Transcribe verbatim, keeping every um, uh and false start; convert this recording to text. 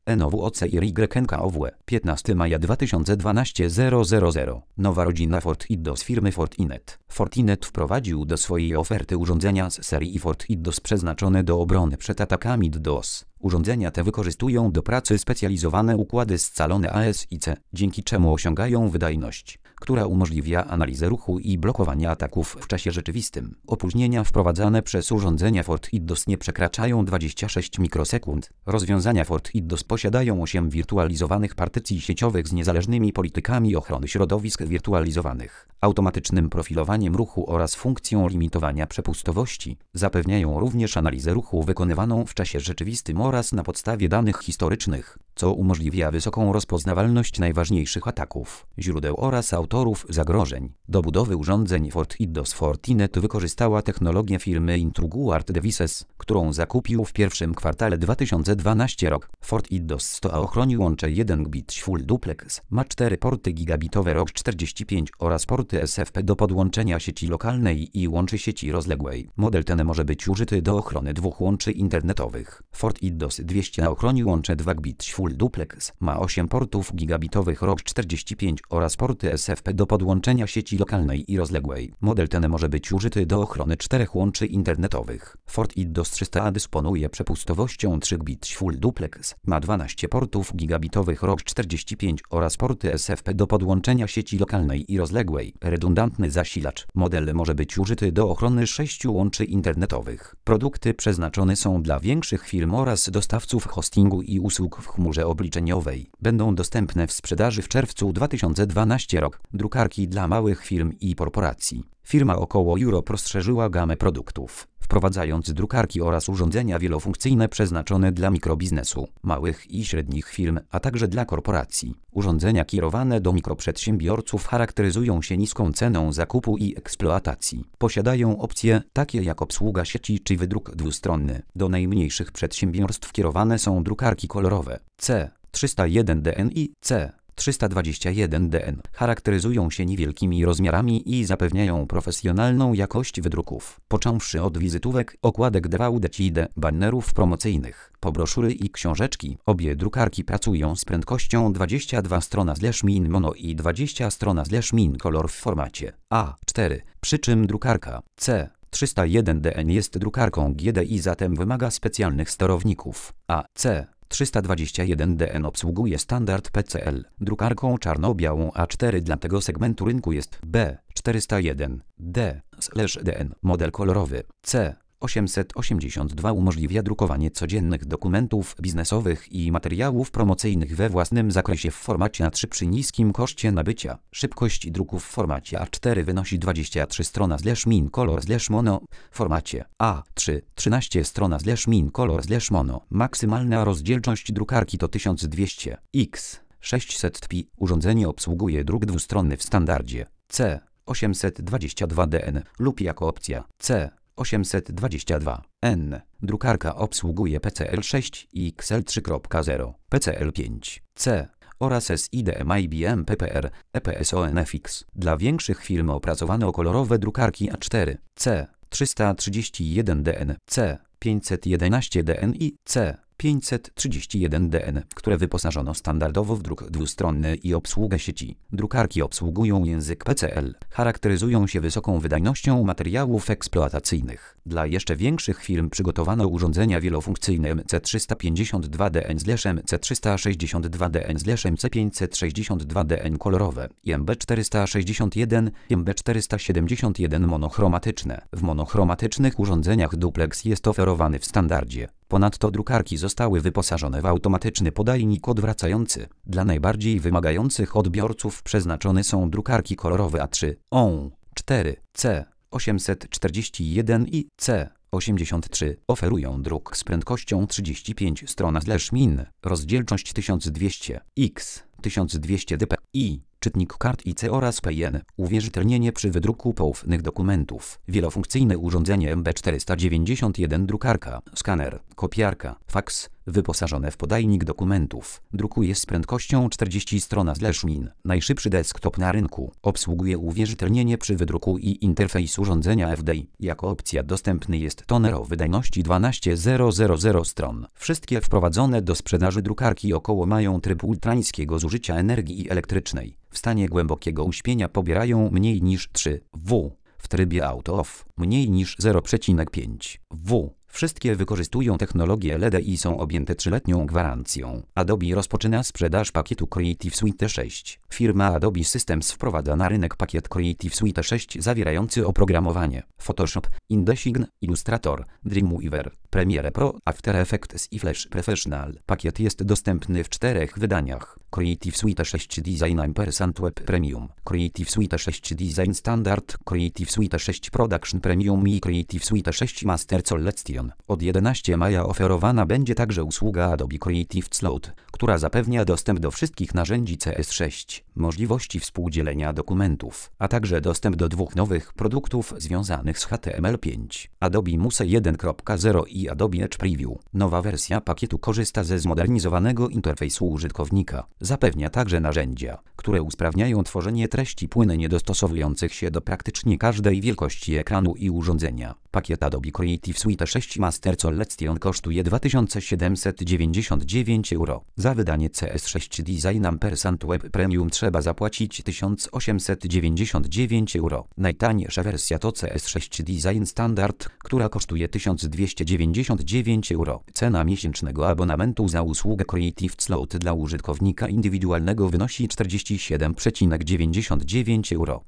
N O W O C Y N K O W piętnastego maja dwa tysiące dwunastego zero zero zero. Nowa rodzina Fortinet z firmy Fortinet. Fortinet wprowadził do swojej oferty urządzenia z serii Fortinet przeznaczone do obrony przed atakami DDoS. Urządzenia te wykorzystują do pracy specjalizowane układy scalone A S I C, dzięki czemu osiągają wydajność, która umożliwia analizę ruchu i blokowanie ataków w czasie rzeczywistym. Opóźnienia wprowadzane przez urządzenia Fortinet nie przekraczają dwudziestu sześciu mikrosekund. Rozwiązania Fortinet posiadają osiem wirtualizowanych partycji sieciowych z niezależnymi politykami ochrony środowisk wirtualizowanych, automatycznym profilowaniem ruchu oraz funkcją limitowania przepustowości. Zapewniają również analizę ruchu wykonywaną w czasie rzeczywistym oraz na podstawie danych historycznych, co umożliwia wysoką rozpoznawalność najważniejszych ataków, źródeł oraz autorów zagrożeń. Do budowy urządzeń Fortinet Fortinet wykorzystała technologię firmy Intruguard Devices, którą zakupił w pierwszym kwartale dwa tysiące dwunastego rok. Fortinet sto A ochroni łącze jeden gigabit Full Duplex, ma cztery porty gigabitowe R O G czterdzieści pięć oraz porty S F P do podłączenia sieci lokalnej i łączy sieci rozległej. Model ten może być użyty do ochrony dwóch łączy internetowych. Fortinet dwieście A ochroni łącze dwa gigabit Full Duplex, ma osiem portów gigabitowych R O G czterdzieści pięć oraz porty S F P do podłączenia sieci lokalnej i rozległej. Model ten może być użyty do ochrony czterech łączy internetowych. Fortinet trzysta A dysponuje przepustowością trzy gigabity Full Duplex, ma dwanaście portów gigabitowych R O G czterdzieści pięć oraz porty S F P do podłączenia sieci lokalnej i rozległej. Redundantny zasilacz. Model może być użyty do ochrony sześciu łączy internetowych. Produkty przeznaczone są dla większych firm oraz dostawców hostingu i usług w chmurze obliczeniowej. Będą dostępne w sprzedaży w czerwcu dwa tysiące dwunastego rok. Drukarki dla małych firm i korporacji. Firma Około Europe rozszerzyła gamę produktów, wprowadzając drukarki oraz urządzenia wielofunkcyjne przeznaczone dla mikrobiznesu, małych i średnich firm, a także dla korporacji. Urządzenia kierowane do mikroprzedsiębiorców charakteryzują się niską ceną zakupu i eksploatacji. Posiadają opcje takie jak obsługa sieci czy wydruk dwustronny. Do najmniejszych przedsiębiorstw kierowane są drukarki kolorowe C trzysta jeden D N i C trzysta dwadzieścia jeden D N. Charakteryzują się niewielkimi rozmiarami i zapewniają profesjonalną jakość wydruków. Począwszy od wizytówek, okładek D V D C D, banerów promocyjnych, po broszury i książeczki, obie drukarki pracują z prędkością dwadzieścia dwa strona slash min mono i dwadzieścia strona slash min color w formacie A cztery, przy czym drukarka C trzysta jeden D N jest drukarką G D I, zatem wymaga specjalnych sterowników, a C trzysta dwadzieścia jeden D N obsługuje standard P C L. Drukarką czarno-białą A cztery dla tego segmentu rynku jest B czterysta jeden D N. Model kolorowy C osiemset osiemdziesiąt dwa umożliwia drukowanie codziennych dokumentów biznesowych i materiałów promocyjnych we własnym zakresie w formacie A trzy przy niskim koszcie nabycia. Szybkość druku w formacie A cztery wynosi dwadzieścia trzy strona slash min color slash mono. W formacie A trzy trzynaście strona slash min color slash mono. Maksymalna rozdzielczość drukarki to tysiąc dwieście na sześćset pi. Urządzenie obsługuje druk dwustronny w standardzie C osiemset dwadzieścia dwa D N lub jako opcja C osiemset dwadzieścia dwa N. Drukarka obsługuje P C L sześć i X L trzy zero, P C L pięć C oraz S I D M I B M P P R, E P S O N F X. Dla większych firm opracowano kolorowe drukarki A cztery C trzysta trzydzieści jeden D N, C pięćset jedenaście D N i C pięćset trzydzieści jeden D N, które wyposażono standardowo w druk dwustronny i obsługę sieci. Drukarki obsługują język P C L, charakteryzują się wysoką wydajnością materiałów eksploatacyjnych. Dla jeszcze większych firm przygotowano urządzenia wielofunkcyjne M C trzysta pięćdziesiąt dwa D N M C trzysta sześćdziesiąt dwa D N M C pięćset sześćdziesiąt dwa D N kolorowe i M B czterysta sześćdziesiąt jeden i M B czterysta siedemdziesiąt jeden monochromatyczne. W monochromatycznych urządzeniach duplex jest oferowany w standardzie. Ponadto drukarki zostały wyposażone w automatyczny podajnik odwracający. Dla najbardziej wymagających odbiorców przeznaczone są drukarki kolorowe A trzy, O cztery, C osiemset czterdzieści jeden i C osiemdziesiąt trzy. Oferują druk z prędkością trzydzieści pięć stron slash min, rozdzielczość tysiąc dwieście na tysiąc dwieście dpi, czytnik kart I C oraz P I N, uwierzytelnienie przy wydruku poufnych dokumentów, wielofunkcyjne urządzenie M B czterysta dziewięćdziesiąt jeden drukarka, skaner, kopiarka, faks, wyposażone w podajnik dokumentów. Drukuje z prędkością czterdzieści stron slash min. Najszybszy desktop na rynku. Obsługuje uwierzytelnienie przy wydruku i interfejs urządzenia F D I. Jako opcja dostępny jest toner o wydajności dwanaście tysięcy stron. Wszystkie wprowadzone do sprzedaży drukarki około mają tryb ultraniskiego zużycia energii elektrycznej. W stanie głębokiego uśpienia pobierają mniej niż trzy W. W trybie Auto Off mniej niż zero przecinek pięć W. Wszystkie wykorzystują technologię L E D i są objęte trzyletnią gwarancją. Adobe rozpoczyna sprzedaż pakietu Creative Suite sześć. Firma Adobe Systems wprowadza na rynek pakiet Creative Suite sześć zawierający oprogramowanie Photoshop, InDesign, Illustrator, Dreamweaver, Premiere Pro, After Effects i Flash Professional. Pakiet jest dostępny w czterech wydaniach: Creative Suite sześć Design Ampersand Web Premium, Creative Suite sześć Design Standard, Creative Suite sześć Production Premium i Creative Suite sześć Master Collection. Od jedenastego maja oferowana będzie także usługa Adobe Creative Cloud, która zapewnia dostęp do wszystkich narzędzi C S sześć, możliwości współdzielenia dokumentów, a także dostęp do dwóch nowych produktów związanych z H T M L pięć. Adobe Muse jeden kropka zero i Adobe Edge Preview. Nowa wersja pakietu korzysta ze zmodernizowanego interfejsu użytkownika. Zapewnia także narzędzia, które usprawniają tworzenie treści płynnie dostosowujących się do praktycznie każdej wielkości ekranu i urządzenia. Pakiet Adobe Creative Suite sześć Master Collection kosztuje dwa tysiące siedemset dziewięćdziesiąt dziewięć euro. Za wydanie C S sześć Design Ampersand Web Premium trzeba zapłacić tysiąc osiemset dziewięćdziesiąt dziewięć euro. Najtańsza wersja to C S sześć Design Standard, która kosztuje tysiąc dwieście dziewięćdziesiąt dziewięć euro. Cena miesięcznego abonamentu za usługę Creative Cloud dla użytkownika indywidualnego wynosi czterdzieści siedem przecinek dziewięćdziesiąt dziewięć euro.